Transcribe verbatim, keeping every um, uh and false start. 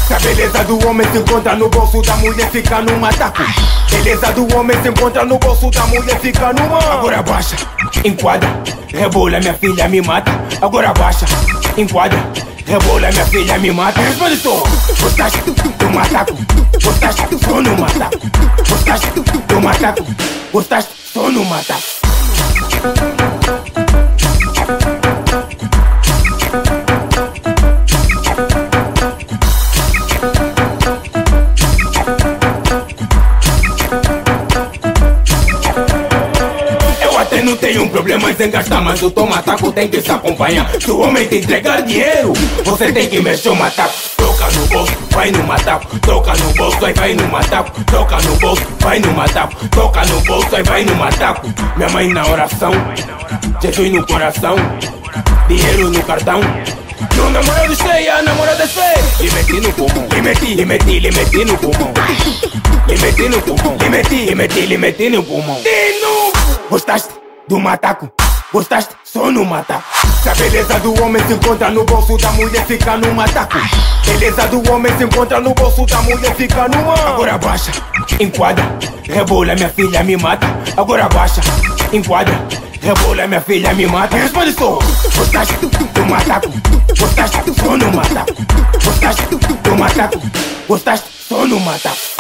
Se a beleza do homem se encontra no bolso da mulher, fica num mataco. Beleza do homem se encontra no bolso da mulher, fica numa. Agora baixa, enquadra, rebola, minha filha me mata. Agora baixa, enquadra, rebola, minha filha me mata. Responde só, gostaste do mataco? Gostaste só no mataco? Gostaste do mataco? Gostaste só no mataco? Não tenho um problema em gastar, mas o teu mataco tem que se acompanhar. Se o homem te entregar dinheiro, você tem que mexer o mataco. Toca no bolso, vai no mataco. Toca no bolso, aí vai no mataco. Toca no bolso, vai no mataco. Toca no bolso, aí vai no mataco. Minha mãe na oração, Jesus no coração, dinheiro no cartão. No namorado sei, a namorada sei. Lhe meti no pulmão, lhe meti, lhe meti, lhe meti no pulmão. Lhe meti no pulmão, lhe meti, lhe meti, lhe meti no pulmão. De novo! Gostaste do mataco? Gostaste só no mataco? Se a beleza do homem se encontra no bolso da mulher, fica no mataco. Beleza do homem se encontra no bolso da mulher, fica numa. Agora baixa, enquadra, rebola, minha filha me mata. Agora baixa, enquadra, rebola, minha filha me mata. Responde só, gostaste do mataco? Gostaste só no mataco? Gostaste do mataco? Gostaste só no mataco?